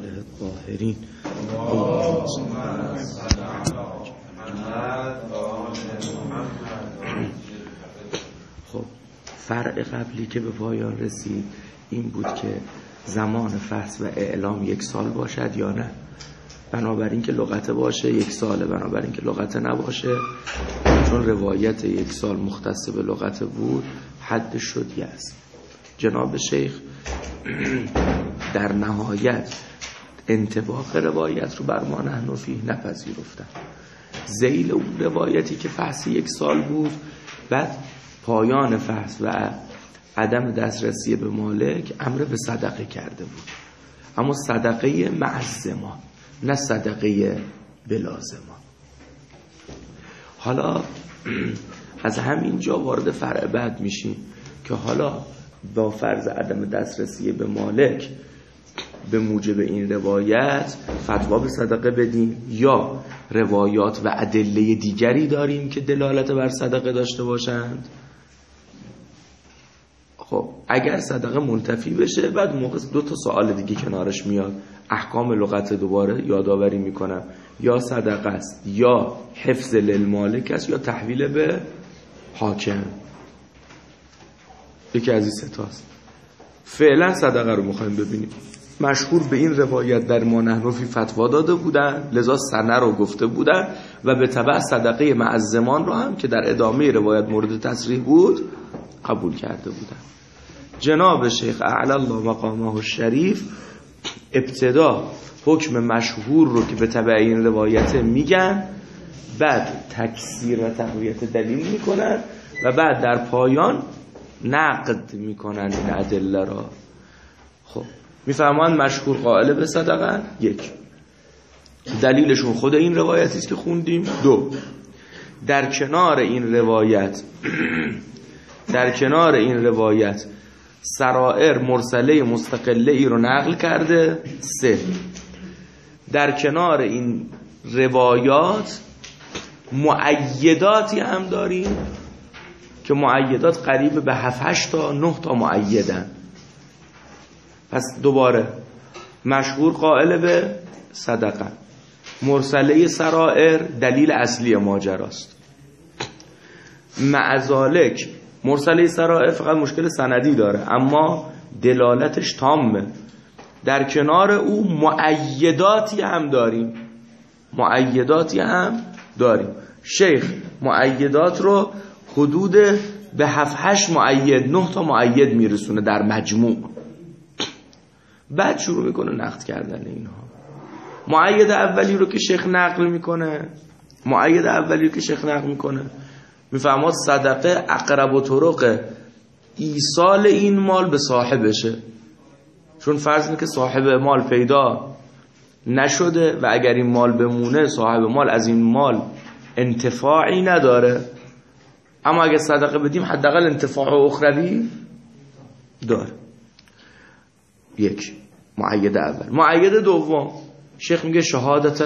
الطاهرین. خب فرع قبلی که به پایان رسید این بود که زمان فحص و اعلام 1 سال باشد یا نه. بنابراین که لغت باشه 1 ساله، بنابراین که لغت نباشه، چون روایت 1 سال مختص به لغت بود حد شدی است. جناب شیخ در نهایت انطباق روایت رو بر ما نحن فیه نپذیرفتن. ذیل اون روایتی که فحص 1 سال بود، بعد پایان فحص و عدم دسترسی به مالک امر به صدقه کرده بود، اما صدقه مع الزمان، نه صدقه بلا زمان. حالا از همین جا وارد فرع بعد میشیم که حالا با فرض عدم دسترسی به مالک به موجب این روایت فتوا به صدقه بدیم یا روایات و ادله دیگری داریم که دلالت بر صدقه داشته باشند. خب اگر صدقه منتفی بشه، بعد موقع 2 سوال دیگه کنارش میاد. احکام لغت دوباره یادآوری میکنم، یا صدقه است، یا حفظ للمالک است، یا تحویل به حاکم. یکی از این 3 تاست. فعلا صدقه رو میخوایم ببینیم. مشهور به این روایت در ما نحن فی فتوا داده بودن، لذا سنه رو گفته بودن و به تبع صدقه مع الزمان رو هم که در ادامه روایت مورد تصریح بود قبول کرده بودن. جناب شیخ اعلی الله مقامه الشریف ابتدا حکم مشهور رو که به تبع این روایت میگن، بعد تکثیر و تقویت دلیل میکنن و بعد در پایان نقد میکنن این ادله را. خب میفهمند مشهور قائل به صدقه. 1 دلیلشون خود این روایتی است که خوندیم. 2 در کنار این روایت سرائر مرسله مستقله ای رو نقل کرده. 3 در کنار این روایات مؤیداتی هم داریم که مؤیدات قریب به 7-8 تا 9 تا مؤیدن. پس دوباره مشهور قائل به صدقه، مرسله سرائر دلیل اصلی ماجراست. مع ذالک مرسله سرائر فقط مشکل سندی داره اما دلالتش تامه. در کنار او مؤیداتی هم داریم. شیخ مؤیدات رو حدود به 7-8 مؤید، 9 تا مؤید میرسونه در مجموع. بعد شروع میکنه نقد کردن اینها. مؤید اولی رو که شیخ نقل میکنه میفهمد صدقه اقرب و طرق ایصال این مال به صاحبشه، چون فرض اینه که صاحب مال پیدا نشده و اگر این مال بمونه صاحب مال از این مال انتفاعی نداره، اما اگر صدقه بدیم حداقل انتفاع اخروی داره. 1 مؤید اول. مؤید دوم شیخ میگه شهادت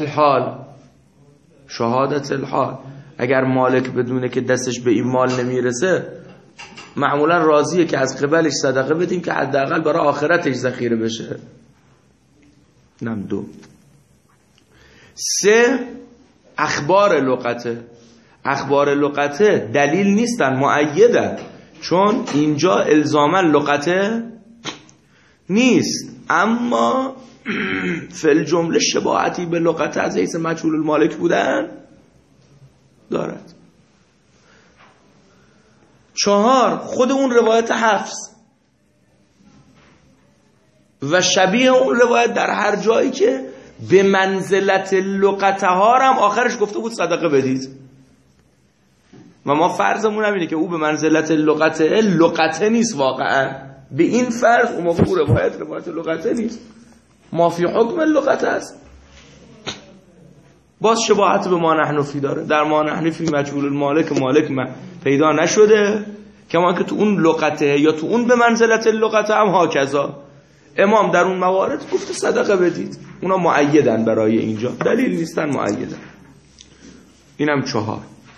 الحال. اگر مالک بدونه که دستش به این مال نمیرسه معمولا راضیه که از قبلش صدقه بدیم که حداقل برای آخرتش ذخیره بشه. نم 2. 3 اخبار لغته دلیل نیستن، مؤیدن، چون اینجا الزاما لغته نیست اما فل جمله شباهتی به لغته از حیث مجهول المالک بودن دارد. 4 خود اون روایت حفظ و شبیه اون روایت در هر جایی که به منزلت لغته ها هم آخرش گفته بود صدقه بدید و ما فرضمون اینه که او به منزلت لغته نیست واقعا. به این فرض اون موقع روایت لغته نیست، ما فی حکم لغته است. باز شباهت به ما نحن فی داره. در ما نحن فی مجهول المالک، مالک پیدا نشده، کما که تو اون لغته یا تو اون به منزلت لغته هم ها کذا. امام در اون موارد گفته صدقه بدید، اونا مؤیدن برای اینجا، دلیل نیستن مؤیدن. اینم 4.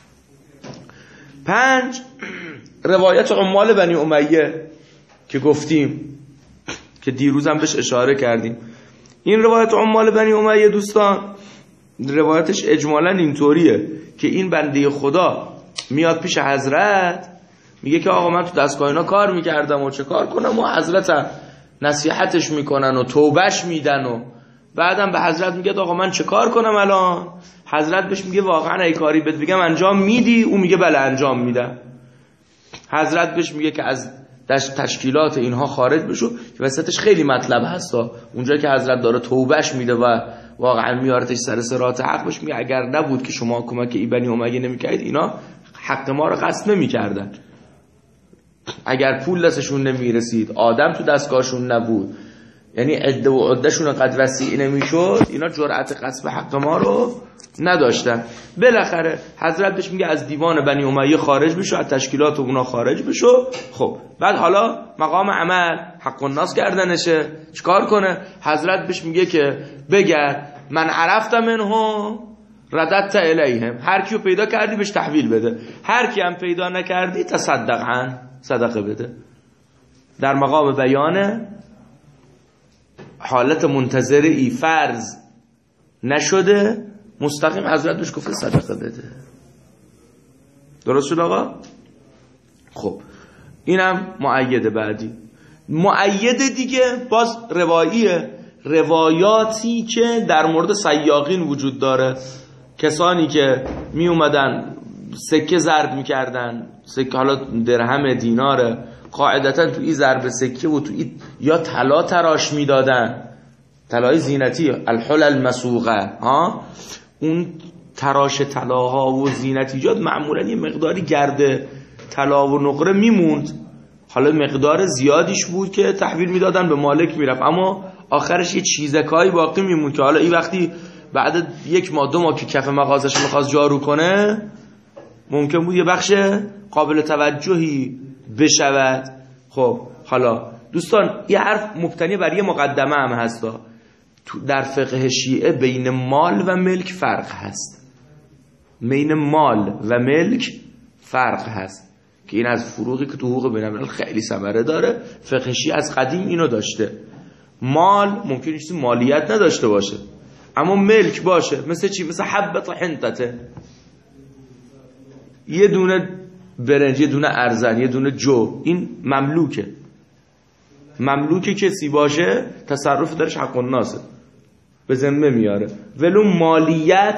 5 روایت عمال بنی امیه که گفتیم که دیروز هم بهش اشاره کردیم. این روایت عمال بنی امیه دوستان روایتش اجمالا اینطوریه که این بنده خدا میاد پیش حضرت میگه که آقا من تو دستگاه اینا کار میکردم و چه کار کنم، و حضرت نصیحتش میکنن و توبهش میدن و بعدم به حضرت میگه آقا من چه کار کنم الان. حضرت بهش میگه واقعا ای کاری بهت بگم انجام میدی؟ او میگه بله انجام میدم. حضرت بهش میگه که از تشکیلات اینها خارج بشو، که وسطش خیلی مطلب هستا. اونجا که حضرت داره توبهش میده و واقعا میارتش سر صراط حق، بهش میگه اگر نبود که شما کمک ای بنی امیه نمیکردید اینا حق ما رو غصب نمیکردن. اگر پول دستشون نمیرسید، آدم تو دستگاهشون نبود، یعنی عده و عدهشون قد وسیع نمیشد، اینا جرأت غصب حق ما رو نداشتن. بالاخره حضرت بهش میگه از دیوان بنی امیه خارج بشو، از تشکیلات اونا خارج بشو. خب بعد حالا مقام عمل حق الناس کردنشه، چیکار کنه؟ حضرت بهش میگه که بگه من عرفت منهم رددت الیهم، هر کیو پیدا کردی بهش تحویل بده، هر کی هم پیدا نکردی تصدق عن، صدقه بده. در مقام بیان حالت منتظری فرض نشده، مستقیم حضرت بهش گفته صدقه بده. درست شد آقا؟ خب اینم مؤیده. بعدی مؤید دیگه باز رواییه، روایاتی که در مورد سیاقین وجود داره، کسانی که می اومدن سکه ضرب میکردن، سکه حالا درهم دیناره، قاعدتا تو این ضرب سکه و تو این یا طلا تراش میدادن، طلای زینتی، الحلل مسوقه، اون تراش طلاها و زینتیجات معمولا یه مقداری گرد طلا و نقره میموند، حالا مقدار زیادیش بود که تحویل میدادن به مالک میرفت، اما آخرش یه چیزکایی باقی میموند که حالا این وقتی بعد 1 ماه 2 ماه که کف مغازش میخواست جارو کنه، ممکن بود یه بخش قابل توجهی بشود. خب حالا دوستان یه حرف مبتنی بر یه مقدمه هم هستا، در فقه شیعه بین مال و ملک فرق هست، بین مال و ملک فرق هست که این از فروغی که تو حقوق بین الملل خیلی ثمره داره. فقه شیعه از قدیم اینو داشته، مال ممکنه چیزی مالیت نداشته باشه اما ملک باشه. مثل چی؟ مثل حبت حنطته، یه دونه برنج، یه دونه ارزن، یه دونه جو، این مملوکه. مملوکه کسی باشه تصرف درش حق الناسه، به ذمه میاره، ولو مالیت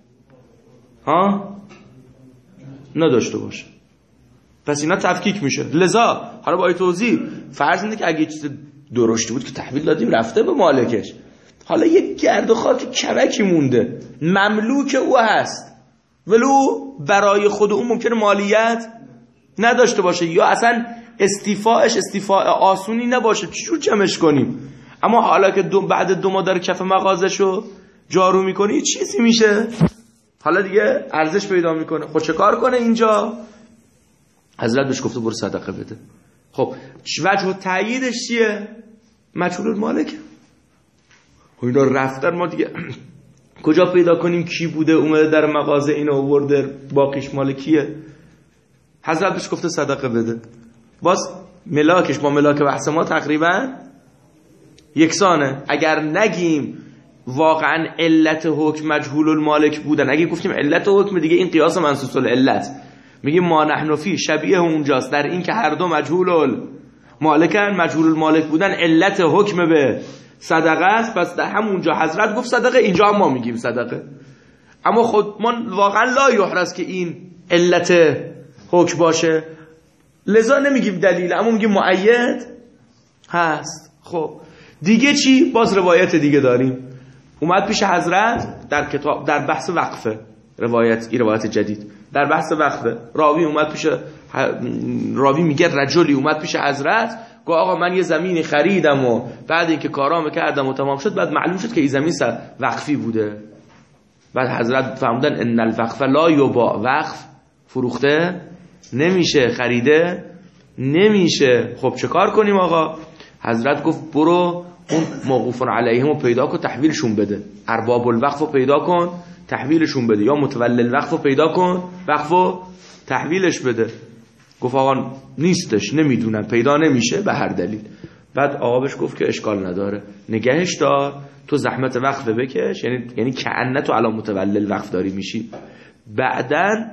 نداشته باشه. پس اینا تفکیک میشه. لذا حالا با توضیح فرض اینه که اگه چیز درشتی بود که تحویل دادیم رفته به مالکش، حالا یک گرد و خاک کمکی مونده، مملوک او هست ولو برای خود اون ممکنه مالیت نداشته باشه یا اصلا استیفاعش استیفاع آسونی نباشه، چجور جمعش کنیم؟ اما حالا که بعد 2 ماه داره کف مغازشو جارو میکنه چیزی میشه، حالا دیگه ارزش پیدا میکنه. خب چه کار کنه اینجا؟ حضرت بهش گفته برو صدقه بده. خب وجه تاییدش چیه؟ مجهول المالک. اینا رفتن، ما دیگه کجا پیدا کنیم کی بوده اومده در مغازه اینو آورده باقیش مال کیه؟ حضرت بهش گفته صدقه بده. باز ملاکش با ملاک بحث ما تقریبا یکسانه. اگر نگیم واقعا علت حکم مجهول المالک بودن، اگه گفتیم علت حکم دیگه این قیاس منصوص العلت، میگیم ما نحن فی شبیه اونجاست در این که هر دو مجهول المالکن، مجهول المالک بودن علت حکم به صدقه است. پس در همونجا حضرت گفت صدقه، اینجا هم ما میگیم صدقه. اما خود ما واقعا لا یحرز که این علت حکم باشه، لذا نمیگیم دلیل، اما میگیم مؤید هست. خب دیگه چی؟ باز روایت دیگه داریم، اومد پیش حضرت در کتاب در بحث وقفه، روایت جدید در بحث وقفه. راوی میگه رجلی اومد پیش حضرت گفت آقا من یه زمینی خریدم و بعد اینکه کارامو کردم و تمام شد، بعد معلوم شد که این زمین وقفی بوده. بعد حضرت فرمودن ان الوقف لا یباع، وقف فروخته نمیشه، خریده نمیشه. خب چه کار کنیم آقا؟ حضرت گفت برو اون موقوفون علیهم رو پیدا کن تحویلشون بده، ارباب الوقف رو پیدا کن تحویلشون بده، یا متولی الوقف رو پیدا کن وقف رو تحویلش بده. گفت آقا نیستش، نمیدونم، پیدا نمیشه به هر دلیل. بعد آقا بهش گفت که اشکال نداره، نگهش دار، تو زحمت وقف بکش، یعنی کأنه تو الان متولل وقف داری میشی، بعدن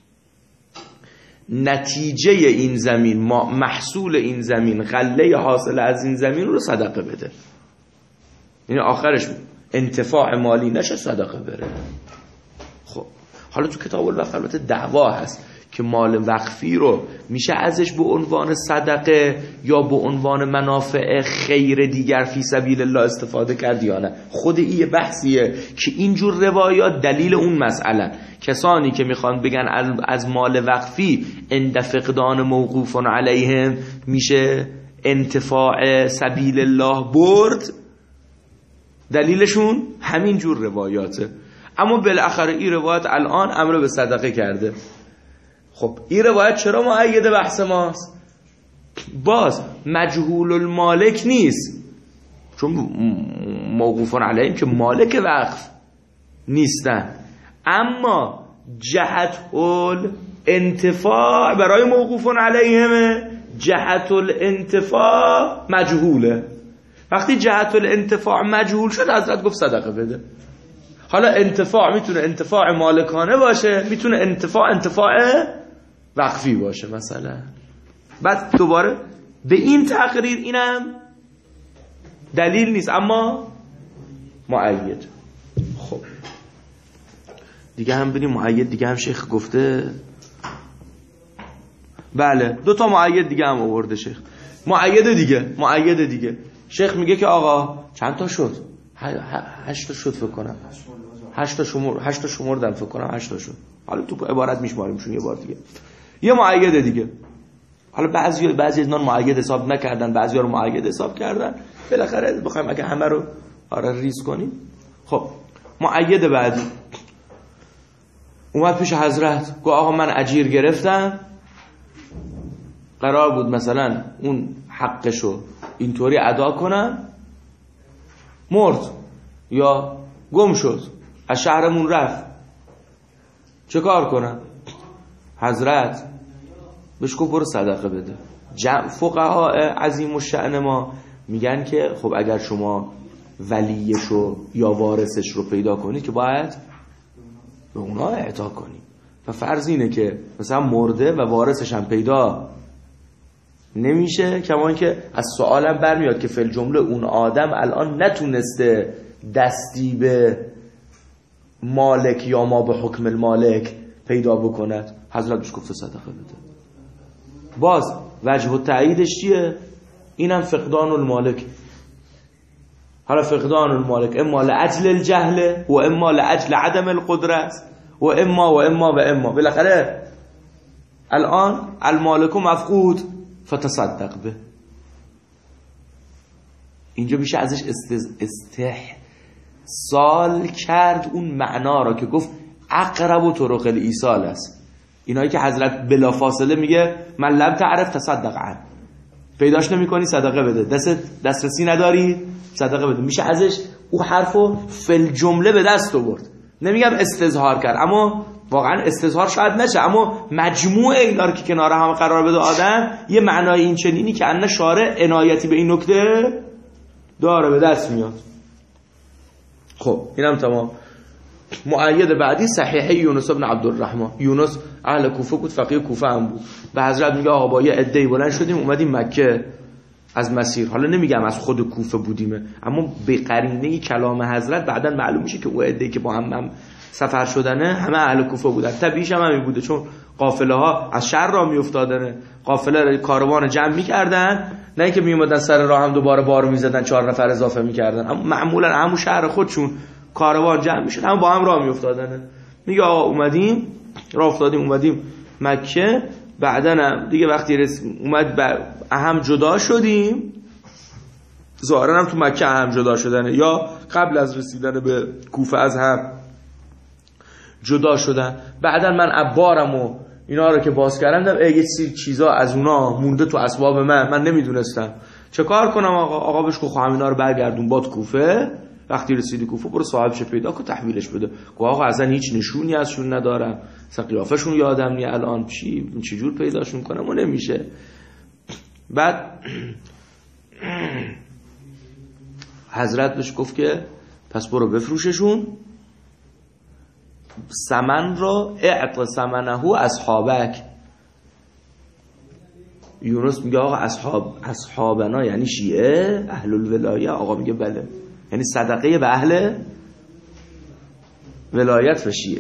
نتیجه این زمین، محصول این زمین، غله حاصل از این زمین رو صدقه بده. یعنی آخرش انتفاع مالی نشه، صدقه بره. خب حالا تو کتاب الوقف البته دعوا هست که مال وقفی رو میشه ازش به عنوان صدقه یا به عنوان منافع خیر دیگر فی سبیل الله استفاده کرد یا نه. خود این بحثیه که اینجور روایات دلیل اون مسئله. کسانی که میخوان بگن از مال وقفی عند فقدان موقوف علیهم میشه انتفاع سبیل الله برد، دلیلشون همین جور روایاته. اما بالاخره این روایت الان امر به صدقه کرده. خب این روایت چرا مؤید بحث ماست؟ باز مجهول المالک نیست، چون موقوفان علیهم که مالک وقف نیستن، اما جهت الانتفاع برای موقوفان علیهم جهت الانتفاع مجهوله. وقتی جهت الانتفاع مجهول شد حضرت گفت صدقه بده. حالا انتفاع میتونه انتفاع مالکانه باشه، میتونه انتفاع وقفی باشه مثلا. بعد دوباره به این تقریر اینم دلیل نیست اما مؤید. خب دیگه هم بریم مؤید دیگه هم شیخ گفته. بله 2 تا مؤید دیگه هم آورده شیخ. مؤید دیگه شیخ میگه که آقا چند تا شد؟ 8 تا شد فکر کنم. 8 تا شمردم فکر کنم 8 تا شد. حالا تو عبارت میشماریمشون یه بار دیگه. یه مؤید دیگه. حالا بعضی از اینا مؤید حساب نکردن، بعضیا رو مؤید حساب کردن. بالاخره بخوایم اگه همه رو ریز کنیم. خب مؤید بعدی اومد پیش حضرت گفت آقا من اجیر گرفتم، قرار بود مثلا اون حقشو اینطوری ادا کنم، مرد یا گم شد، از شهرمون رفت، چه کار کنم؟ حضرت بهش گفت برو صدقه بده. فقها عظیم الشأن ما میگن که خب اگر شما ولیشو یا وارثش رو پیدا کنید که باید به اونا اعطا کنید. و فرض اینه که مثلا مرده و وارثش هم پیدا نمیشه، کما اینکه از سوالم برمیاد که فل جمله اون آدم الان نتونسته دستی به مالک یا ما به حکم المالک پیدا بکند. حضرت بهش گفت صدقه بده. باز وجه التعییدش چیه؟ اینم فقدان المالک. حالا فقدان المالک اما لعجل الجهل و اما لعجل عدم القدرت و اما بالاخره الان المالک مفقود فتصدق به. اینجا میشه ازش استحصال کرد اون معنا را که گفت اقرب و طرق الایصال است. اینایی که حضرت بلافاصله میگه من لم تعرف تصدق عن، پیداش نمی‌کنی صدقه بده، دسترسی نداری صدقه بده، میشه ازش او حرفو فل جمله به دست آورد. نمیگم استظهار کرد، اما واقعا استظهار شاید نشه، اما مجموع اینا رو که کنار هم قرار بده آدم یه معنای این چنینی که ان شارع عنایتی به این نکته داره به دست میاد. خب اینم تمام. مؤید بعدی صحیحه یونس بن عبدالرحمن. یونس اهل کوفه بود، فقیه کوفه هم بود. به حضرت میگه آقا با یه عده‌ای بلند شدیم اومدیم مکه از مسیر، حالا نمیگم از خود کوفه بودیم، اما به قرینه کلام حضرت بعداً معلوم میشه که اون عده‌ای که با هم سفر شدنه همه اهل کوفه بودن. طبیعیش هم همین بوده، چون قافله ها از شهر راه میافتادن، قافله کاروان جمع میکردن، نه اینکه میومدن سر راه هم دوباره بار میزدن 4 نفر اضافه میکردن، اما معمولا همون شهر خودشون کاروان جمع میشد، هم با هم راه میافتادن. میگه آقا اومدیم راه افتادیم اومدیم مکه، بعدن دیگه وقتی اومد اهم جدا شدیم، ظاهرا هم تو مکه اهم جدا شدنه یا قبل از رسیدن به کوفه از هم جدا شدن. بعدن من عبارم و اینا رو که باز کردم یه سری چیزا از اونا مونده تو اسباب من نمیدونستم چه کار کنم. آقا بهش گفت همینا رو برگردون باد کوفه، وقتی رسیدی کوفه برو صاحبش پیدا کن تحویلش بده. گفت آقا اصلا هیچ نشونی ازشون ندارم، اصلا قیافشون یادم نی الان چجور پیداشون کنم و نمیشه. بعد حضرت بهش گفت که پس برو بفروششون، ثمن را اعط ثمنه اصحابک. یونس میگه آقا اصحابنا یعنی شیعه اهل الولایه. آقا میگه بله، یعنی صدقه به اهل ولایت و شیعه.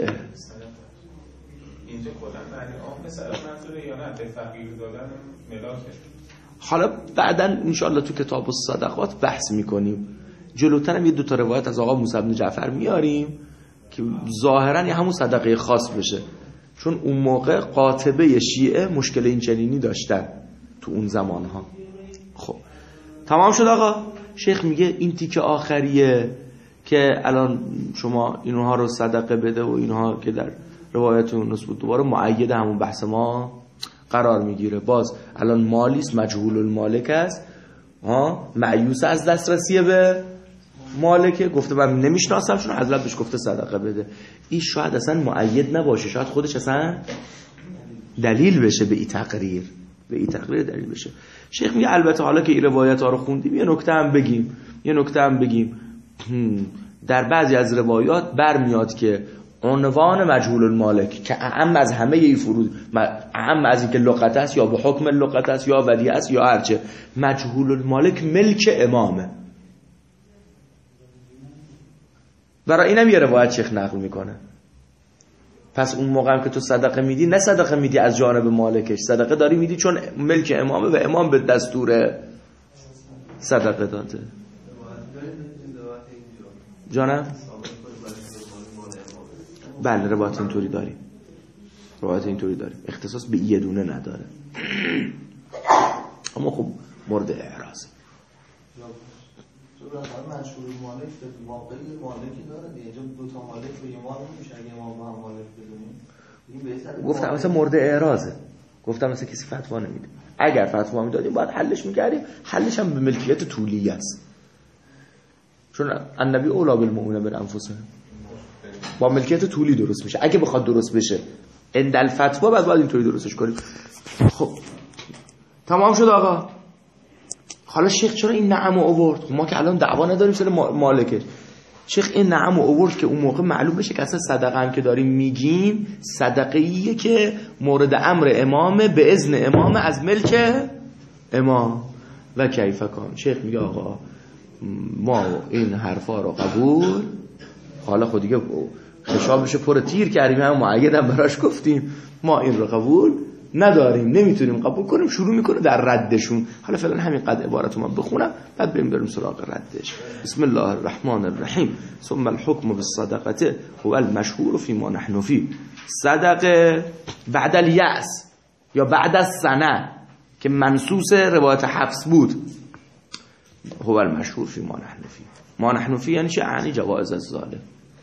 اینجا کلا معنی عام صدقه منظوره یا نه به فقیر دادن ملاکه؟ حالا بعداً انشاءالله تو کتاب الصدقات بحث میکنیم. جلوتر هم یه دوتا روایت از آقا موسی بن جعفر میاریم که ظاهراً یه همون صدقه خاص بشه، چون اون موقع قاطبه شیعه مشکل این چنینی داشتن تو اون زمانها. خب تمام شد آقا. شیخ میگه این تیکه آخریه که الان شما اینها رو صدقه بده و اینها که در روایت اونس بود دوباره معید همون بحث ما قرار میگیره. باز الان مالیست مجهول المالک است، معیوس از دسترسی به مالکه، گفته من نمیشناسم چون حضرت بهش گفته صدقه بده. این شاید اصلا معید نباشه، شاید خودش اصلا دلیل بشه به این تقریر، دلیل بشه. شیخ میگه البته حالا که این روایت ها رو خوندیم یه نکته هم بگیم. در بعضی از روایات برمیاد که عنوان مجهول المالک که اعم از همه ای فرود، اعم از این که لغت است یا به حکم لغت است یا ودیعه است یا هرچه، مجهول المالک ملک امامه. برای اینم یه روایت شیخ نقل میکنه. پس اون موقع هم که تو صدقه میدی، نه صدقه میدی از جانب مالکش، صدقه داری میدی چون ملک امامه و امام به دستور صدقه داده. جانم؟ بله روایت اینطوری داریم. اختصاص به یه دونه نداره. اما خب مورد اعراض. مشهور مالک واقعی مالکی داره دیگه، اینجا دو تا مالک به یه مال نمیشه اگه ما با هم مالک بدونیم. گفتم مثلا مورد اعراضه، گفتم مثلا کسی فتوا نمیده. اگر فتوا میدادیم باید حلش میکردیم، حلش هم به ملکیت طولی است، چون النبی اولا بالمؤمنین من انفسهم، با ملکیت طولی درست میشه. اگه بخواد درست بشه عند الفتوا باید اینطوری درستش کنیم. خب تمام شد آقا. حالا شیخ چرا این نعم آورد؟ ما که الان دعوا نداریم سر مالکه. شیخ این نعم آورد که اون موقع معلوم بشه که اصلا صدقه هم که داریم میگیم صدقه‌ایه که مورد امر امامه، به اذن امامه، از ملک امام. و کیف کان. شیخ میگه آقا ما این حرفا رو قبول، حالا خود دیگه خشابش پر تیر کردیم، هم معیدم براش گفتیم، ما این رو قبول نداریم، نمیتونیم قبول کنیم. شروع میکنه در ردشون. حالا فعلا همین قد عبارتو من بخونم بعد بریم سراغ ردش. بسم الله الرحمن الرحیم. ثم الحكم بالصدقه هو المشهور فيما نحن فيه. صدقه بعد الیأس یا بعد السنه که منصوص روایت حفص بود، هو المشهور فيما نحن فيه. ما نحن فيه یعنی چه؟ یعنی جواز الظالم.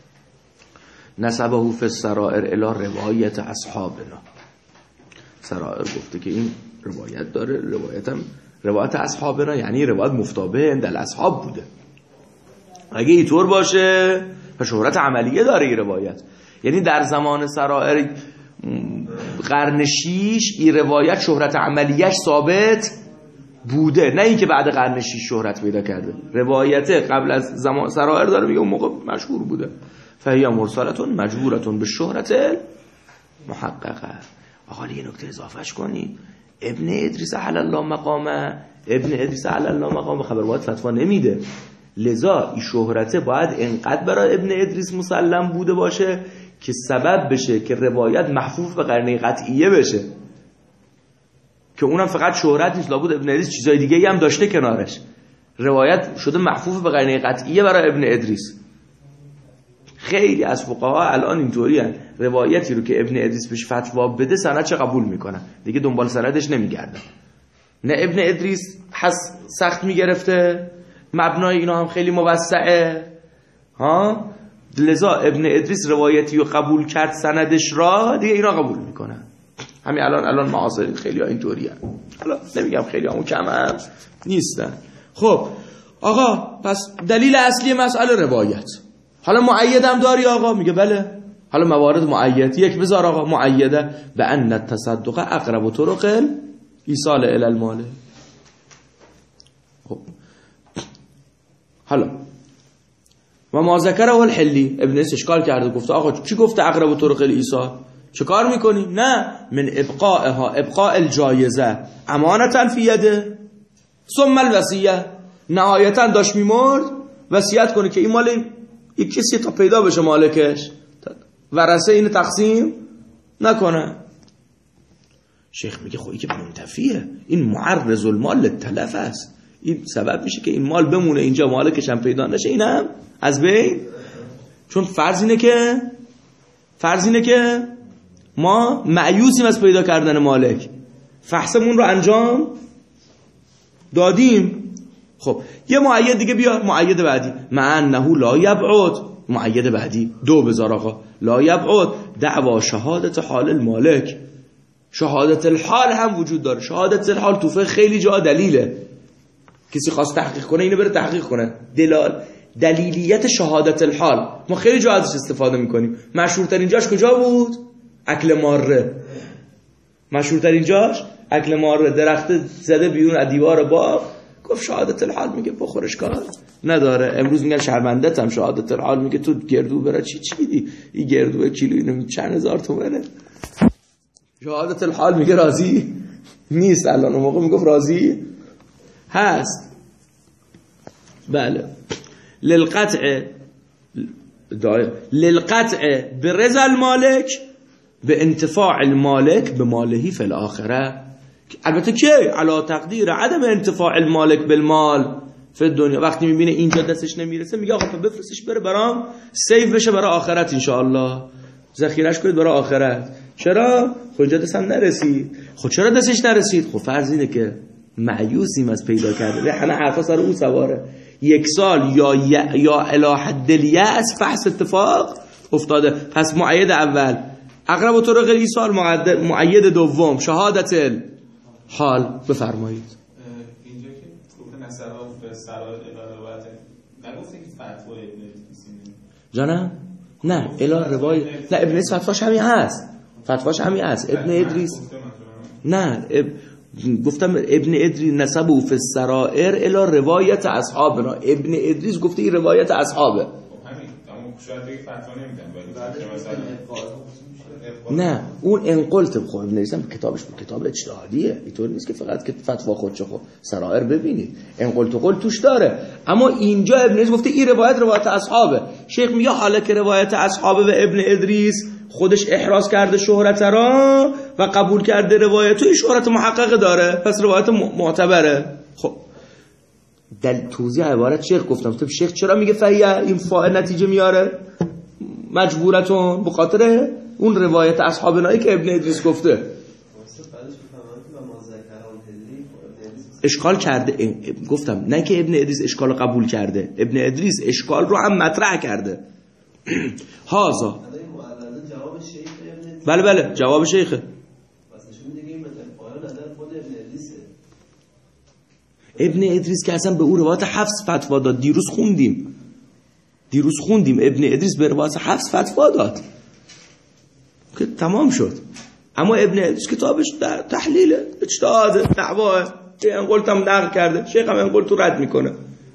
نسبه فی السرائر الی روایت اصحابنا. سرائر گفته که این روایت داره، روایت اصحابنا یعنی روایت مفتابه عند الاصحاب بوده. اگه اینطور باشه و شهرت عملیه داره این روایت، یعنی در زمان سرائر قرن 6 این روایت شهرت عملیش ثابت بوده، نه اینکه بعد قرن 6 شهرت پیدا کرده. روایت قبل از زمان سرائر داره میگه اون موقع مشهور بوده. فهی مرسلتون مجبورتون به شهرت محققه. آقا یه نکته اضافهش کنی، ابن ادریس علی الله مقامه خبروات فتوا نمیده، لذا این شهرته باید انقدر برای ابن ادریس مسلم بوده باشه که سبب بشه که روایت محفوف به قرینه قطعیه بشه، که اونم فقط شهرت نیست، لابد ابن ادریس چیزای دیگه هم داشته کنارش. روایت شده محفوف به قرینه قطعیه برای ابن ادریس. خیلی از فقها الان اینطوری هستن، روایتی رو که ابن ادریس بهش فتوا بده سندش قبول میکنن، دیگه دنبال سندش نمیگردن. نه ابن ادریس سخت میگرفته، مبنای اینا هم خیلی موسعه لذا ابن ادریس روایتی رو قبول کرد سندش را، دیگه اینا قبول میکنن. همین الان معاصرین خیلی ها اینطوری هستن. حالا نمیگم خیلی همون کم هم نیستن. خب آقا پس دلیل اصلی مسئله روایت. حالا معیدم داری آقا؟ میگه بله. حالا موارد معید یک بذار آقا. معیده به ان التصدق اقرب طرق ایصال الی المال. خب حالا و ما ذکره الحلی، ابن اس اشکال کرده، گفته آقا کی گفته اقرب طرق الایصال؟ چه کار میکنی؟ نه، من ابقائها ابقاء الجایزه امانتا فی یده ثم الوصیه، نهایتا داشت میمرد وصیت کنه که این مال یک کسی تا پیدا بشه مالکش، ورثه اینو تقسیم نکنه. شیخ میگه خب این که منتفیه، این معرض المال للتلف است، این سبب میشه که این مال بمونه اینجا مالکش هم پیدا نشه، اینم از بین. چون فرض اینه که ما مایوسیم از پیدا کردن مالک، فحصمون رو انجام دادیم. خب یه مؤید دیگه بیار، مؤید بعدی، مع انه لا یبعد، مؤید بعدی 2 بذار آقا، لا یبعد دعوا شهادت حال المالک، شهادت الحال هم وجود داره. شهادت الحال تو فقه خیلی جا دلیله، کسی خواست تحقیق کنه اینو بره تحقیق کنه. دلیلیت شهادت الحال ما خیلی جا ازش استفاده میکنیم. مشهورترین جاش کجا بود؟ اکل ماره. مشهورترین جاش اکل ماره، درخت زده بیرون از دیوار باغ، گفت شهادت الحال، میگه بخورش کار نداره. امروز میگن شرمندت هم شهادت الحال، میگه تو گردو برای چی میدی؟ این گردو کیلو اینو چند هزار تومنه. شهادت الحال میگه راضی نیست. الان اون موقع میگفت راضی هست. بله. للقطع برضا المالک به انتفاع المالک به مالهی فی الاخره. البته که علا تقدیر عدم انتفاع المالک بالمال فی الدنیا، وقتی میبینه اینجا دستش نمیرسه میگه آقا بفرستش بره برام سیو بشه برای آخرت، انشاءالله ذخیره‌اش کنید برای آخرت. چرا؟ خود دستم نرسید. خود چرا دستش نرسید؟ خب فرض اینه که مایوسیم از پیدا کرده، همه حرفا سر اون سواره. 1 سال یا الی حد الیأس فحص اتفاق افتاده. پس مؤید اول اقرب طرق الایصال، مؤید دوم شهادت الحال. بفرمایید. اینجا که گفته نصرا به سرائر الی روایت، نگفته که فتوا ابن ادریس جانم؟ نه الی روایت، نه ابن ادریس فتواش همین هست. ابن ادریس نه گفتم ابن ادریس نسبه فی السرائر الی روایت اصحابنا. ابن ادریس گفته این روایت اصحابه. خب همین، اما شاید بگه فتوا نمیدن نه اون انقلت خب ابن ادریس کتابش کتاب اجتهادیه، اینطور نیست که فقط که فتوا خودشه. خب سرائر ببینید انقلت و قول توش داره، اما اینجا ابن ادریس گفته این روایت اصحابه. شیخ میگه حالا که روایت اصحابه و ابن ادریس خودش احراز کرده شهرت را و قبول کرده روایت، این شهرت محقق داره، پس روایت معتبره. خب توضیح عبارت شیخ گفتم. شیخ چرا میگه فیه این فاعل نتیجه میاره مجبورتون؟ به خاطر اون روایت اصحابنایی که ابن ادریس گفته. اشکال کرده، گفتم نه که ابن ادریس اشکال قبول کرده، ابن ادریس اشکال رو هم مطرح کرده. هازا بله جواب شیخه. ابن ادریس که اصلا به اون روایت حفظ فتوا داد. دیروز خوندیم ابن ادریس به روایت حفظ فتوا داد که تمام شد. اما ابن ادریس کتابش در تحلیل اجتهاد دعواه، انقلت هم نقل کرده، شیخ هم انقلت رو رد میکنه.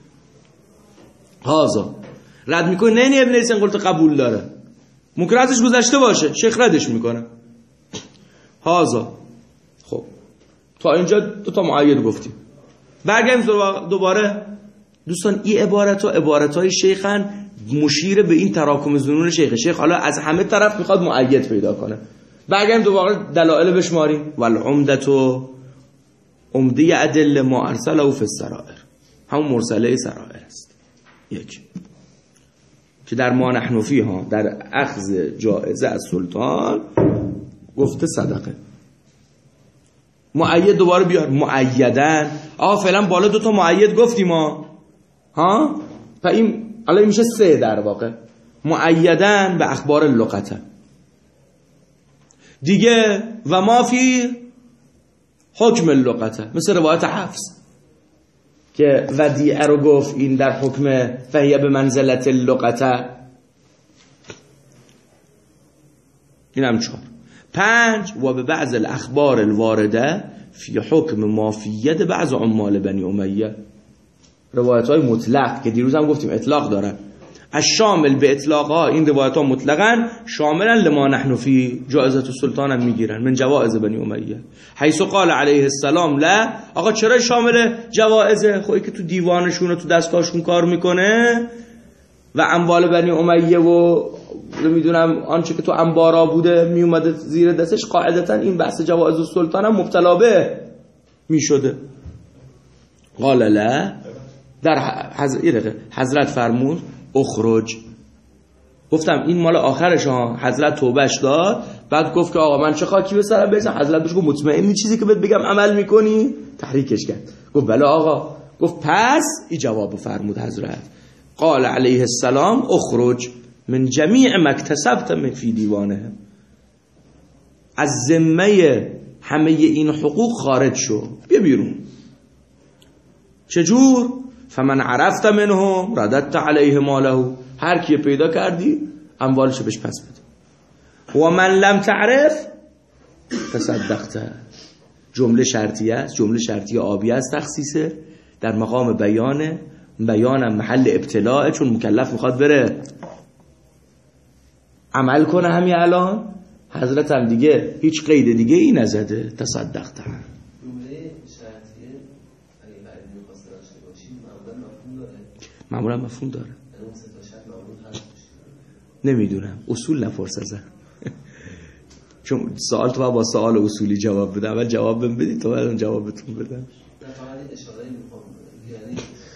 هازا رد میکنه، نه ابن ادریس انقلت قبول داره، ممکن ازش گذشته باشه، شیخ ردش میکنه. هازا. خب تا اینجا 2 مؤید گفتیم. برگردیم دوباره دوستان. این عبارت‌های شیخن مشیر به این تراکم ظنون شیخ حالا از همه طرف میخواد مؤید پیدا کنه. برگردیم دوباره دلائل بشماریم. والعمدة عمده ادله ما ارسله فی السرائر، همون مرسله سرائر است. یک که در ما نحن فیها، در اخذ جائزه از سلطان گفته صدقه. مؤید دوباره بیار، مؤیدن. فعلا بالا 2 مؤید گفتیم ها. این الان میشه 3 در واقع. مؤیدن به اخبار اللغته دیگه، و ما فی حکم اللغته، مثل روایت حفص که ودیعه رو گفت این در حکم فهیه به منزلت اللغته. این هم 4. 5 و به بعض الاخبار الوارده فی حکم ما فی ید بعض عمال بنی امیه. روایت‌های مطلق که دیروز هم گفتیم اطلاق دارن، الشامل به اطلاقها، این روایت‌ها مطلقاً شاملا لما نحن فی، جائزة السلطان هم میگیرن من جوائز بنی امیه، حیث قال علیه السلام لا. آقا چرا شامل جوائزه؟ خب که تو دیوانشون و تو دستگاهشون کار میکنه و اموال بنی امیه و نمیدونم آنچه که تو انبارا بوده میومده زیر دستش، قاعدتا این بحث جوائز السلطان هم مبتلا به میشده. قال لا، در حضرت فرمود اخرج. گفتم این مال آخرش ها، حضرت توبهش داد، بعد گفت که آقا من چه خاکی به سرم بریزم؟ حضرت بهش گفت مطمئنی چیزی که بهت بگم عمل میکنی؟ تحریکش کرد، گفت بله آقا. گفت پس این جواب فرمود حضرت، قال علیه السلام اخرج من جمیع مکتسبت من فی دیوانه، از ذمه همه این حقوق خارج شو، بیا بیرون. چجور؟ فمن عرفت منهم رددت علیه ماله، هر کی پیدا کردی اموالشو بهش پس بده. و من لم تعرف تصدقت. جمله شرطیه است، جمله شرطی آبی است، تخصیصه در مقام بیانم محل ابتلاء، چون مکلف میخواد بره عمل کنه همین الان. حضرت هم دیگه هیچ قید دیگه ای نزده، تصدقت. جمله شرطیه اگه بعد می‌خواست داشته باشیم معمولا مفهوم داره. معمولا مفهوم داره. اون سه تا شرط معمولا هست. نمیدونم، اصول نپرس ازن. چون سوال تو با سوال اصولی جواب بده، اول جواب بدید تو بعد جوابتون بدم. نه فقط اشاره می‌کنم، یعنی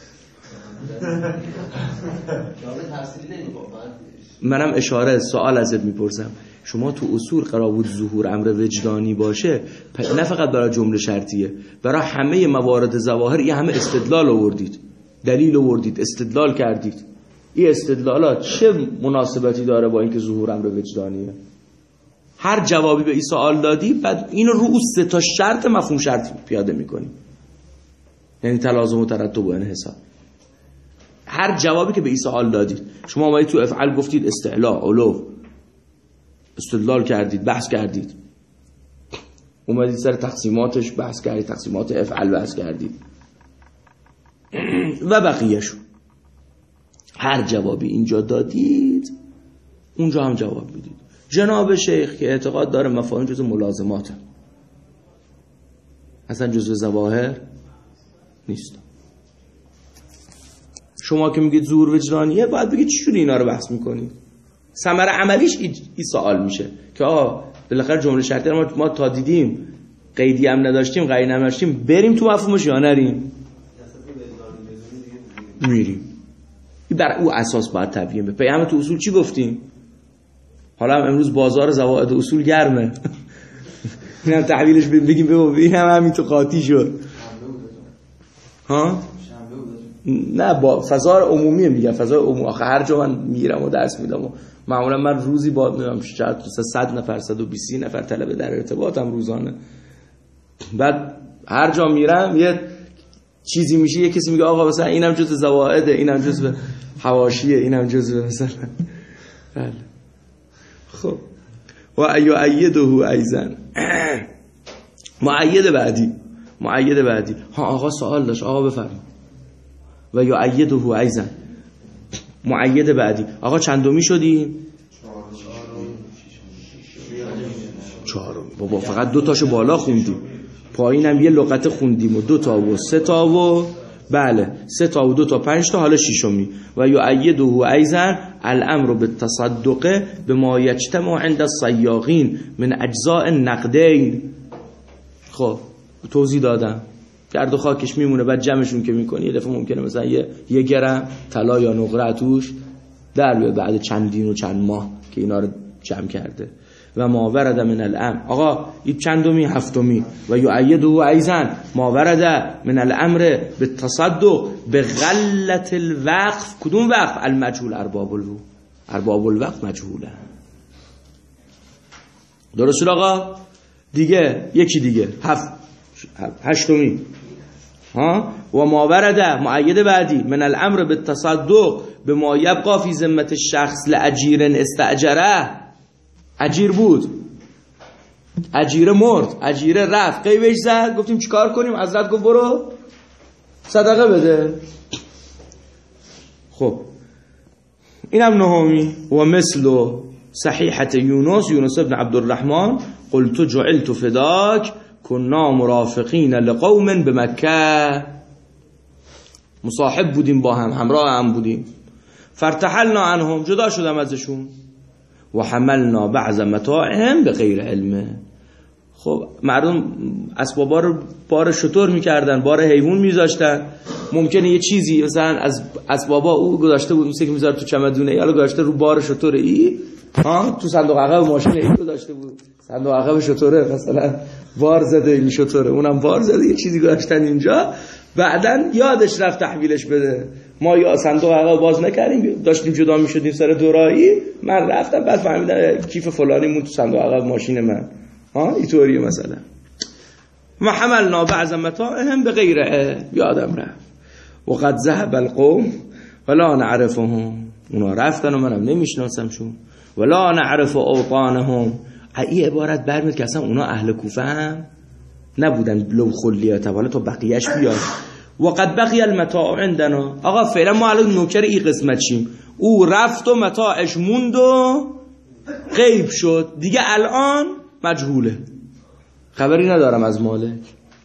جواب تفصیلی نمی‌کنم. منم اشاره سوال ازت میپرسم. شما تو اصول قرار بود ظهور امر وجدانی باشه، نه فقط برای جمله شرطیه، برای همه موارد ظواهر یه همه استدلال آوردید، دلیل آوردید، استدلال کردید. این استدلالات چه مناسبتی داره با اینکه ظهور امر وجدانیه؟ هر جوابی به این سوال دادی، بعد اینو رو سه تا شرط مفهوم شرط پیاده میکنی، یعنی تلازم و ترتب و انحصار. هر جوابی که به این سوال دادید، شما اومدید تو افعال گفتید استعلا، علو، استدلال کردید، بحث کردید، اومدید سر تقسیماتش بحث کردید، تقسیمات افعال بحث کردید و بقیه‌شو. هر جوابی اینجا دادید اونجا هم جواب میدید. جناب شیخ که اعتقاد داره مفاهیم جزء ملازمات، اصلا جزء ظواهر نیست. شما که میگید ظهور وجدانیه، باید بگید چجوری اینا رو بحث میکنید. ثمره عملیش این سوال میشه که آقا بالاخره جمله شرطی ما تا دیدیم قیدی هم نداشتیم، قیدی هم نداشتیم، بریم تو مفهومش یا نریم؟ میریم. بر او اساس باید تبیین بشه. همه تو اصول چی گفتیم؟ حالا هم امروز بازار زوائد اصول گرمه. اینم تحویلش بگیم ببین همین تو قاطی شد. ها؟ نه با فضا عمومی میگم، فضا عمومی. آخه هر جا من میرم و درس میدم و معمولا من روزی با میرم 100 نفر 120 نفر طلبه در ارتباطم روزانه. بعد هر جا میرم یه چیزی میشه، یه کسی میگه آقا مثلا اینم جزء زوائده، اینم جزء حواشیه، اینم جزء مثلا. بله خب و ایده ایزن معید بعدی ها آقا سوال داشت، آقا بفرمایید. و یا ایده ایزن معید بعدی آقا چندمی شدیم؟ چهارم. بابا فقط 2 تاشو بالا خوندیم، پایینم یه لغت خوندیم و 2 تا و 3 تا و بله 3 تا و 2 تا 5 تا، حالا ششمی. و یا ایده ایزن الامر بالتصدق بما یجتمع عند الصیاغین من اجزاء النقدین. خب توضیح دادم، گرد و خاکش میمونه، بعد جمعشون که میکنی یه دفعه ممکنه مثلا یه گرم طلا یا نقره توش در بیاد بعد چندین و چند ماه که اینا رو جمع کرده. و ما ورد من الامر، آقا این چندمی؟ هفتمی. و یؤیده ایضا ما ورد من الامر بالتصدق بغلة الوقف. کدوم وقف؟ المجهول. ارباب الوقف مجهوله. درست آقا؟ دیگه یکی دیگه هشتمی ها. و ما ورد معید بعدی من الامر بالتصدق بما یبقى فی ذمه الشخص لاجیر استاجره. اجیر بود، اجیر مرد، اجیر رفت، قیبش زد، گفتیم چیکار کنیم؟ حضرت گفت برو صدقه بده. خب اینم نهمی. و مثل صحیحة یونس ابن عبدالرحمن قلت جعلت فداک كنا مرافقین لقوم بمکه، مصاحب بودیم با هم، همراه هم بودیم. فارتحلنا عنهم، جدا شدم ازشون. و حملنا بعض متاعهم بغیر علمه. خب مردم اسبابا رو بار شتر میکردن، بار حیوان میذاشتن. ممکنه یه چیزی مثلا از اسبابا او گذاشته بود، مثل که میذاره تو چمدونه، یا گذاشته رو بار شتر ای، تو صندوق عقب ماشین ای گذاشته بود، صندوق عقب شتره مثلا بار زده، این شتره اونم بار زده، یه چیزی گذاشتن اینجا. بعدن یادش رفت تحویلش بده. ما یا صندوق عقب باز نکردیم، داشتیم جدا میشدیم سر دورایی، من رفتم بعد فهمیدم کیف فلانی مون تو صندوق عقب ماشین من، اینطوریه مثلا. ما حملنا بعض متاعهم بغیر یادم رفت. وقد ذهب القوم ولا نعرفهم، اونا رفتن و منم نمیشناسمشون. ولا نعرف اوطانهم، این عبارت برمیاد که اصلا اونا اهل کوفه هم نبودن، لو خلیات، حالا تو بقیهش بیاد. وقد بقی المتاع عندنا، آقا فعلا ما الان نوکر این قسمت چیم؟ او رفت و متاعش موند و غیب شد دیگه، الان مجهوله، خبری ندارم از مالک.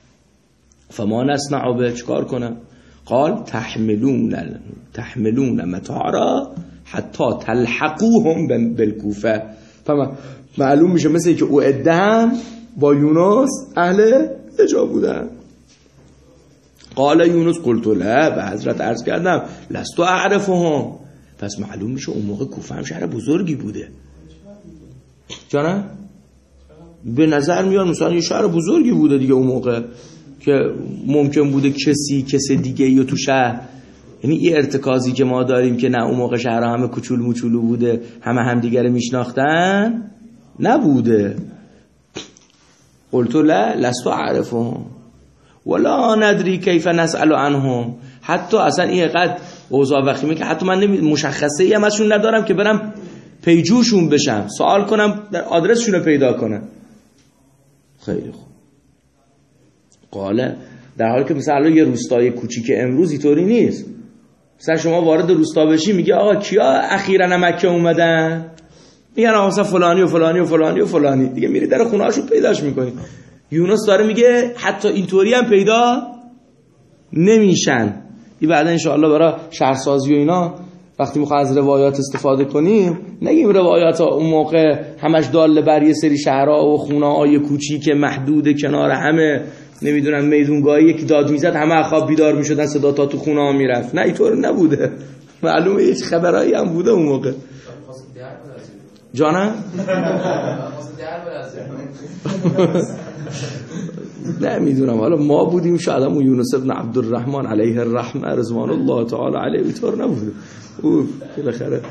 فما نصنع به، چکار کنم؟ قال تحملون متاع را حتی تلحقوهم بالکوفه. معلوم میشه مثل که او ادهم با یونس اهل اجا بودن. قال یونس قلت له، به حضرت عرض کردم لست اعرفهم. پس معلوم میشه اون موقع کوفه هم شهر بزرگی بوده. جانم؟ به نظر میاد مثلا یه شهر بزرگی بوده دیگه اون موقع، که ممکن بوده کسی دیگه یا تو شهر، یعنی این ارتکازی که ما داریم که نه اون موقع شهرها همه کوچولو موچولو بوده، همه همدیگه رو میشناختن، نبوده. قلت لا لست اعرفهم ولا ندری کیف نسأل عنهم. حتی اصلا این قد اوضاع وخیمه که حتی من مشخصه ای هم ازشون ندارم که برم پیجوشون بشم، سوال کنم، در آدرسشون رو پیدا کنم. خیلی خوب. قاله، در حالی که مثلا یه روستای کوچیک امروز اینطوری نیست. مثلا شما وارد روستا بشی میگه آقا کیا اخیراً مکه اومدن؟ میگن آقا مثلا فلانی و فلانی و فلانی و فلانی. دیگه میری در خونه هاشون پیداش میکنی. یونس داره میگه حتی اینطوری هم پیدا نمیشن. این بعدا انشاءالله برای شهرسازی و اینا وقتی میخوام از روایات استفاده کنیم نگیم روایات اون موقع همش داله بر یه سری شهرها و خونه‌های کوچیک محدود کنار همه، نمیدونم میدونگاهی یکی داد میزد همه خواب بیدار میشدن، صدا تا تو خونه ها میرفت. نه اینطور نبوده، معلومه یه خبرایی هم بوده اون موقع. جانم؟ نمیدونم، حالا ما بودیم شاید همون یونس ابن عبدالرحمن علیه الرحمه رضوان الله تعالی علیه اینطور نبوده. او بالاخره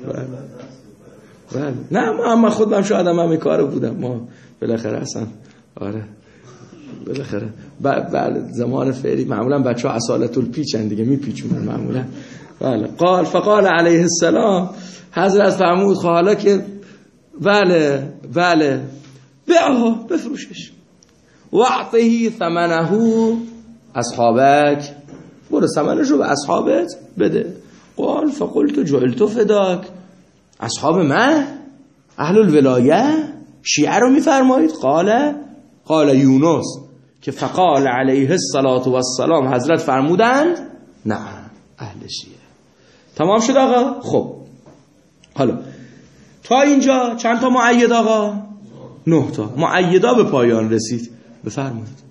بله. نه ما خودم شاید هم کار بودم، ما بالاخره اصلا آره بالاخره بله زمان فعلی معمولا بچه‌ها اصالت الپیچن دیگه، میپیچونن معمولا. بله. قال فقال علیه السلام، حضرت فرمود حالا که بله بيعه، بفروشش. واعطه ثمنه اصحابك، برو ثمنش رو به اصحابت بده. قال فقلت جعلت فداك، اصحاب من اهل الولایه شیعه رو میفرمایید؟ قال یونس که فقال علیه الصلاة والسلام، حضرت فرمودند نه اهل شیعه. تمام شد آقا؟ خب حالا تا اینجا چند تا مؤید آقا؟ 9 تا مؤیدا به پایان رسید. بفرمایید.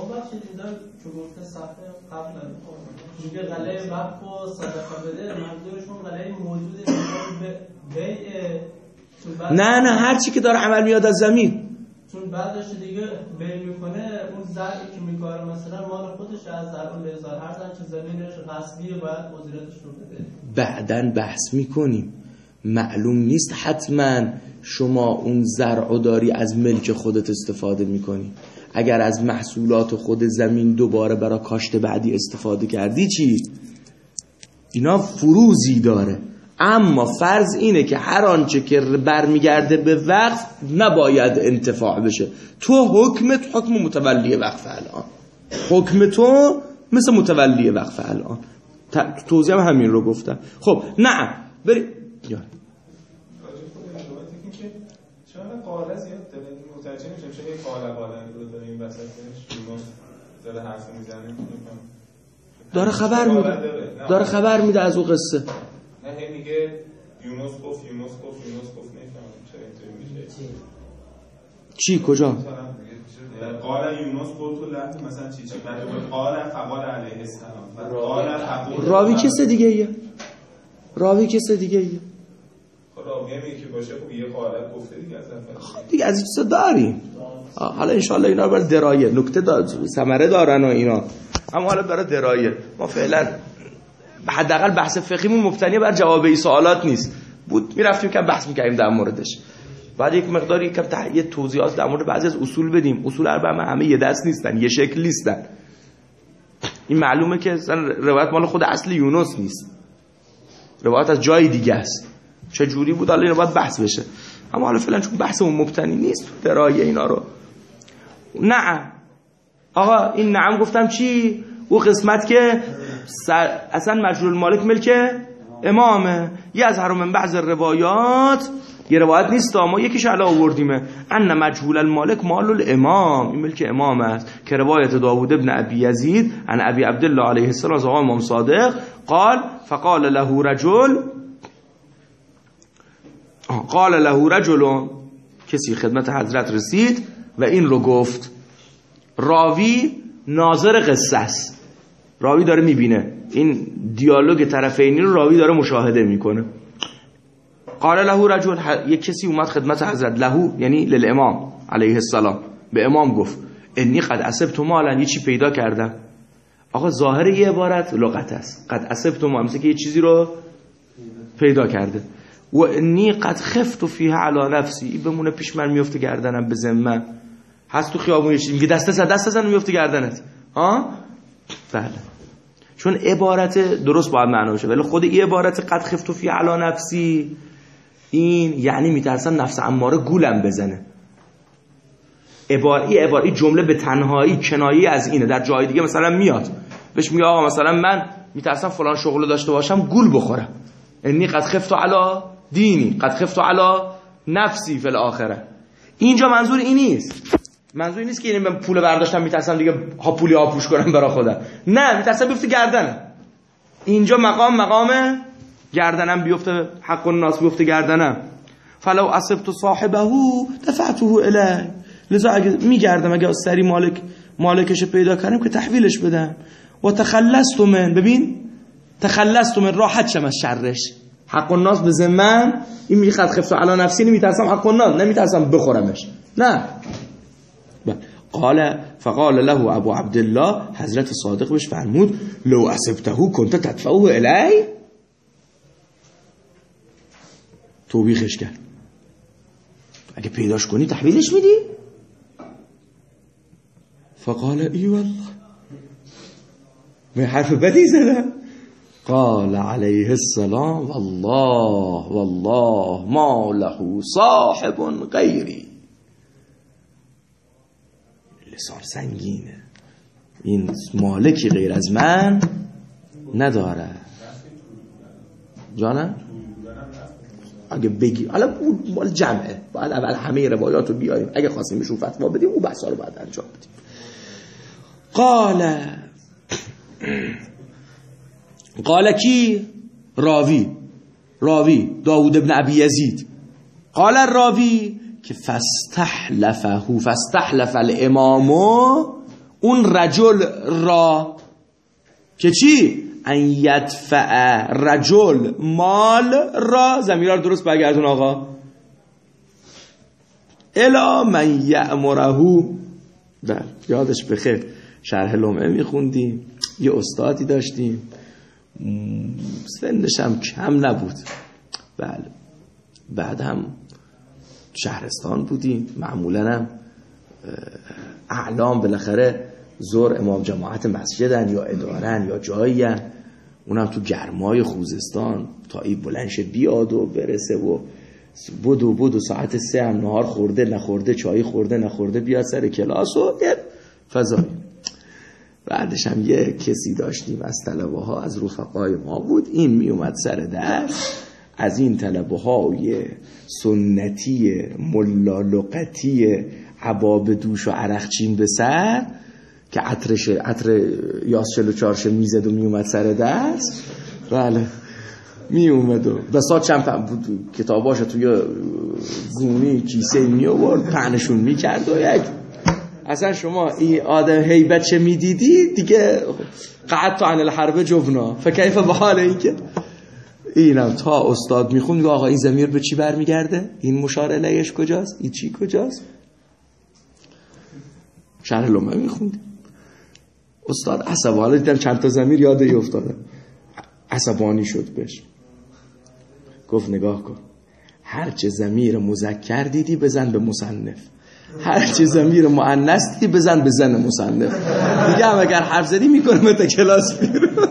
میگه قلعه وقف و صدقه بده، منظورشون قلعه موجوده بیع. نه هر چی که داره عمل میاد از زمین، چون بعدش دیگه بیع میکنه اون زرعی که میکاره مثلا مال خودش از زرعون به هزار، هر زن که زمینش غصبیه باید مدیریتش رو بده. بعدن بحث میکنیم. معلوم نیست حتما شما اون زرعو داری از ملک خودت استفاده میکنی. اگر از محصولات خود زمین دوباره برای کاشت بعدی استفاده کردی چی؟ اینا فروزی داره. اما فرض اینه که هر آنچه که برمیگرده به وقف نباید انتفاع بشه. تو حکمت حکم متولی وقف، الان حکم تو مثل متولی وقف الان. توضیح هم همین رو گفتم. خب نعم بریم یا چرا قاله زیاد داره متوجه میشم چه یه قاله رو داره این وسطش داره حرف میزنه داره خبر میده از اون قصه. نه هی میگه یونس گفت نمیفهمم چرا اینطوری میشه. چی کجا؟ قال یونس گفت تو لحظه مثلا چی بعد قال فقال علیه السلام قال راوی کس دیگه ایه. راوی میگه که باشه خب یه قال گفته دیگه از خب دیگه از این چیزا داریم. حالا انشالله اینا برای درایه نکته ثمره دارن و اینا، اما حالا برای درایه ما فعلا حداقل بحث فقهیمون مبتنی بر جواب این سوالات نیست بود، میرفتیم که بحث می‌کردیم در موردش. بعد یک مقداری کم یه توضیحات در مورد بعضی از اصول بدیم. اصول اربعه همه یه دست نیستن، یه شکل نیستن. این معلومه که روایت مال خود اصل یونس نیست، روایت از جای دیگه است. چه جوری بود حالا اینو باید بحث بشه، اما حالا فعلا چون بحثمون مبتنی نیست درایه اینا رو. نعم آقا این نعم گفتم چی؟ او قسمت که اصلا مجهول مالک ملک امامه. یه از من بعض روایات، یه روایت نیست ما یکیش علا آوردیمه، ان مجهول المالک مال الامام، این ملک امام است، که روایت داوود ابن ابی یزید عن ابی عبدالله علیه السلام از آقا امام صادق قال فقال له رجل کسی خدمت حضرت رسید و این رو گفت. راوی ناظر قصه است، راوی داره میبینه این دیالوگ طرفینی رو، راوی داره مشاهده میکنه. قال له رجل، یک کسی اومد خدمت حضرت، له یعنی للامام علیه السلام، به امام گفت انی قد اصبت مالا، یه چی پیدا کردم. آقا ظاهر یه عبارت لغت است، قد اصبت مالا مثل که یه چیزی رو پیدا کرده. و انی قد خفت فیها علی نفسی، این بمونه پیش من میفته گردنم به ذمه. هست تو خیابون یه چیزی میگه دست میفته گردنت، ها بله، چون عبارت درست باید معنا بشه، ولی خود این عبارت قد خفت فیها علی نفسی این یعنی میترسم نفس اماره گولم بزنه. عبارتی جمله به تنهایی کنایه از اینه. در جای دیگه مثلا میاد بهش میگه آقا مثلا من میترسم فلان شغل داشته باشم گول بخورم، انی قد خفت علی دینی قد خفت علی نفسی فی الاخره. اینجا منظور این نیست، منظور این نیست که من پول برداشتم میترسم دیگه پولی پوش کنم برای خودم، نه میترسم بیفته گردنم. اینجا مقام گردنم بیفته، حق الناس بیفته گردنم. فلو اصبت صاحبه دفعته الیه، لذا اگه میگردم اگه سری مالکش پیدا کردم که تحویلش بدم. و تخلصت من، ببین تخلصت من، راحت شم از شرش. حق الناس به ذمم، این میگه قد خفت علی نفسی، نمیترسم حق الناس، نمیترسم بخورمش، نه. فقال له ابو عبدالله، حضرت صادق بهش فرمود لو اصبته كنت تدفعه الی، توبیخش کرد، اگه پیداش کنی تحویلش میدی؟ فقال ای والله، من حرف بدی زدم. قال علیه السلام والله ما له صاحب غیری. لسان سنگینه، این مالکی غیر از من نداره. جانم اگه بگی حالا مال جمعه، باید اول همه روایات رو بیاریم، اگه خواستیم بهشون فتوا بدیم اون بحثا رو بعد انجام بدیم. قال کی؟ راوی داوود ابن ابی یزید. قال الراوی که فاستحلف الامام، اون رجل را که چی؟ ان یدفع رجل مال را، ضمیر درست برگردون آقا، الی من یأمره. بله یادش بخیر، شرح لمعه میخوندیم، یه استادی داشتیم سنش هم کم نبود، بله بعد هم شهرستان بودیم، معمولا هم اعلام بالاخره زور امام جماعت مسجدن یا ادارن یا جایین، اونم تو گرمای خوزستان تا این بلنش بیاد و برسه و بودو ساعت 3 هم نهار خورده نخورده، چای خورده نخورده، بیاد سر کلاس و فضایی. بعدش هم یه کسی داشتیم از طلبه ها، از رفقای ما بود، این می اومد سر درس از این طلبه های سنتی ملا لقتی عباب دوش و عرقچین به سر که عطر یاس 44 میزد و می اومد سر درس. بله می اومد و بسا چند کتاباش توی گونی کیسه می آورد پهنشون می کرد و یک اصلا شما این آدم هیبت چه می دیدی دیگه قعدت عن الحرب جبنا فکیف به حال این که اینم تا استاد می خوند آقا این ضمیر به چی برمیگرده؟ این مشار الیهش کجاست؟ این چی کجاست؟ شرح لمعه می خوند استاد عصبانی، حالا دیدم چند تا ضمیر یادی افتاده، عصبانی شد بهش گفت نگاه کن، هر چه ضمیر مذکر دیدی بزن به مصنف، هر چه ضمیر مؤنث دیدی بزن به زن مصنف، دیگه هم اگر حرف زدی میکنم تا کلاس بیرون.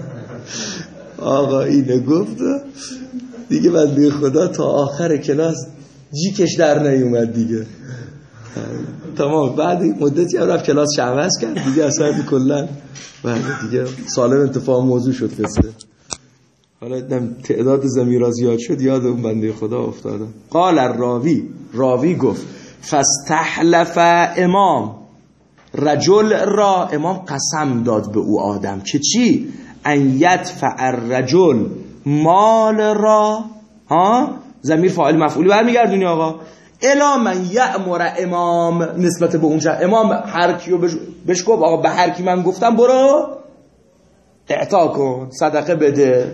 آقا اینه گفت دیگه بنده خدا تا آخر کلاس جیکش در نیومد دیگه، تمام. بعد مدتی هم رفت کلاس عوض کرد دیگه اصلا کلا بعد دیگه سالم انتفاع موضوع شد قصه. حالا دیدم تعداد ضمیرها زیاد شد یاد اون بنده خدا افتادم. قال راوی گفت فاستحلف امام رجل را، امام قسم داد به او آدم که چی؟ ان یدفع الرجل مال را، ضمیر فاعل مفعولی برمیگردونی آقا، الا من یأمر امام، نسبت به اونجا امام هر کیو بهش گفت آقا به هر کی من گفتم برو اعطا کن، صدقه بده.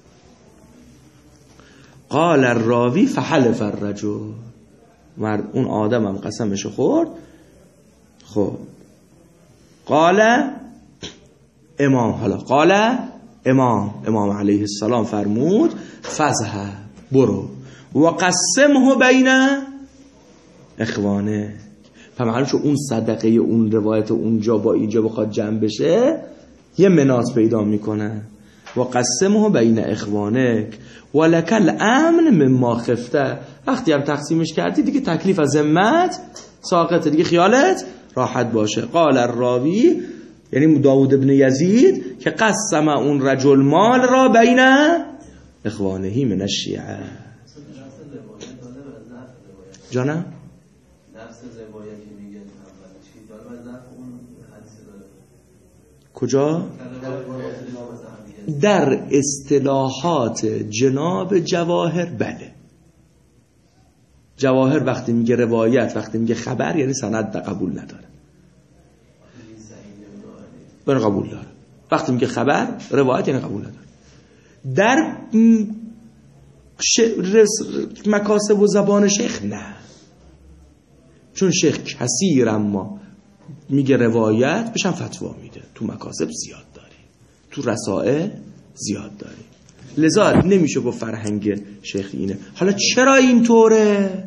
قال الراوی فحلف الرجل، اون آدم هم قسمشو خورد. خب قال امام، حالا قال امام علیه السلام فرمود فذهب، برو و قسمه بین اخوانه. فهمانه چون اون صدقه اون روایت اونجا با اینجا بخواد جمع بشه یه مناس پیدا میکنه. و قسمه بین اخوانک ولک الامن مما خفته، وقتی هم تقسیمش کردی دیگه تکلیف از ذمت ساقطه، دیگه خیالت راحت باشه. قال الراوی یعنی داوود ابن یزید که قسم اون رجل مال را بین اخوانهی من الشیعه. جانم نفس روایتی میگه چی داره و ضعف اون حدیث داره کجا؟ در اصطلاحات جناب جواهر. بله جواهر وقتی میگه روایت، وقتی میگه خبر یعنی سند قبول نداره، بره قبول داره. وقتی میگه خبر روایت یعنی قبول نداره. در مکاسب و زبان شیخ نه، چون شیخ کثیر اما میگه روایت بشن فتوا میده، تو مکاسب زیاد داری، تو رسائل زیاد داری، لذا نمیشه گفت فرهنگ شیخ اینه. حالا چرا اینطوره؟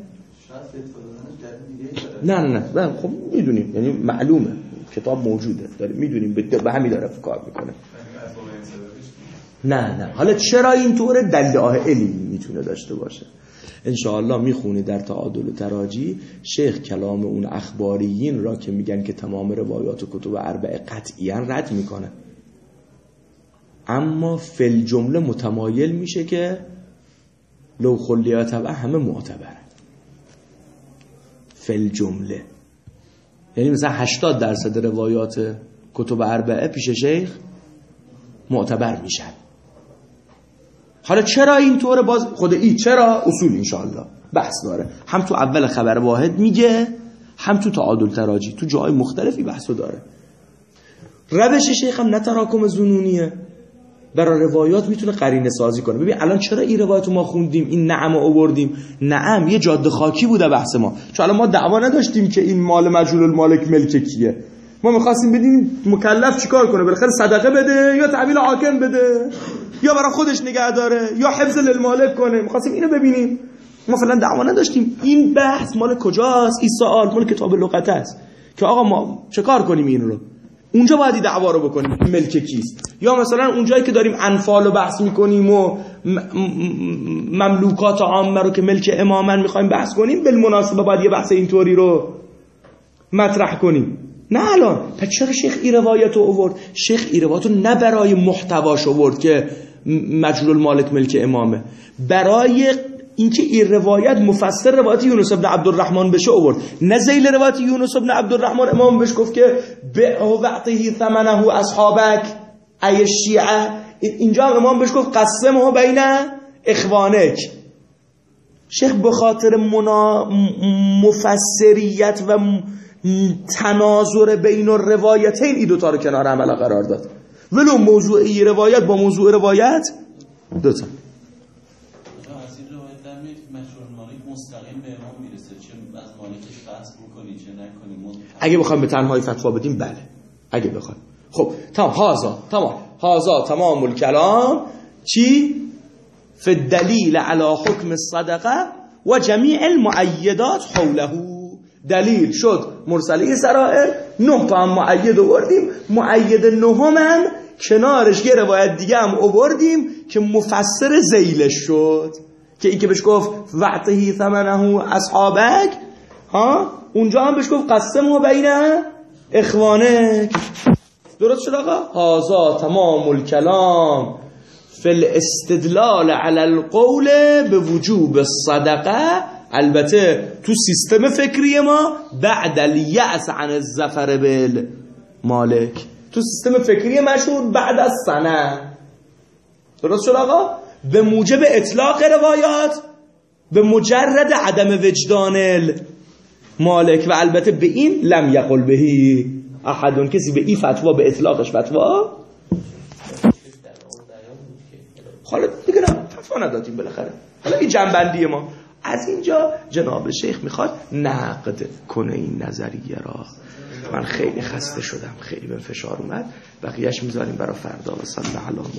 نه خب میدونیم، یعنی معلومه کتاب موجوده داره، میدونیم به همین داره کار میکنه. نه حالا چرا اینطوره؟ دلایلی میتونه داشته باشه. انشاءالله میخونی در تعادل و تراجی شیخ کلام اون اخباریین را که میگن که تمام روایات و کتب اربعه قطعیاً رد میکنه، اما فل جمله متمایل میشه که لو خلیات طبعا همه معتبره. فل جمله یعنی مثلا 80% روایات کتب اربعه پیش شیخ معتبر میشن. حالا چرا اینطوره؟ باز خود این چرا اصول انشاءالله بحث داره، هم تو اول خبر واحد میگه، هم تو تعادل تراجی، تو جای مختلفی بحثو داره. روش شیخ هم نه تراکم ظنونیه، برای روایات میتونه قرینه سازی کنه. ببین الان چرا این روایتو ما خوندیم، این نعم آوردیم؟ نعم یه جاده خاکی بوده بحث ما، چون الان ما دعوا نداشتیم که این مال مجهول المالک ملک کیه، ما میخواستیم بدیم مکلف چیکار کنه، بالاخره صدقه بده یا تحویل حاکم بده یا برای خودش نگه داره یا حفظ للمالک کنه، میخواستیم اینو ببینیم. ما فعلا دعوا نداشتیم. این بحث مال کجاست؟ این سوال مال کتاب لغت است که آقا ما چه کار کنیم این رو، اونجا باید دعوا رو بکنیم ملک کیست. یا مثلا اونجایی که داریم انفال رو بحث میکنیم و مملوکات عامه رو که ملک امامن میخوایم بحث کنیم، بالمناسبه باید یه بحث اینطوری رو مطرح کنیم. نه الان. پس چرا شیخ این روایت رو آورد؟ شیخ این روایت رو نه برای محتواش آورد که مجلول مالک ملک امامه، برای اینکه این روایت مفسر روایت یونس بن عبدالرحمن بشه آورد، نه ذیل روایت یونس بن عبدالرحمن امام بهش گفت که به وقته ثمنه اصحابک ای شیعه، اینجا هم امام بهش گفت قسمه بین اخوانک. شیخ به خاطر مفسریت و تناظر بین الروایتین این دوتا رو کنار هم قرار داد، ولو موضوعی روایت با موضوع روایت دوتا. از این روایت در میاد که مشهور مالک مستقیم به امام میرسه، چه از مالکش بحث بکنی چه نکنی. اگه بخوایم به تنهایی فتوا بدیم بله، اگه بخوایم. خب هازا تمام الکلام چی؟ فی الدلیل علی حکم الصدقه و جمیع المؤیدات حوله. دلیل شد مرسله سرائر، 9 تا هم مؤید آوردیم، مؤید 9 هم کنارش یه روایت دیگه هم آوردیم که مفسر ذیلش شد، که این که بهش گفت وعطهی ثمنه اصحابک، ها اونجا هم بهش گفت قسمه بین اخوانک. درست شد آقا؟ هازا تمام الکلام فی الاستدلال علی القول به وجوب الصدقه. البته تو سیستم فکری ما بعد الیأس عن الظفر بالمالک، تو سیستم فکری مشهور بعد از سنه. درست شد آقا؟ به موجب اطلاق روایات، به مجرد عدم وجدان المالک. و البته به این لم یقل بهی احدون، کسی به این فتوا به اطلاقش فتوا حالا دیگه فتوا ندادیم بالاخره. حالا این جنبندی ما از اینجا جناب شیخ میخواد نقد کنه این نظریه را. من خیلی خسته شدم، خیلی به فشار اومد، بقیهش میذاریم برای فردا. و صلی الله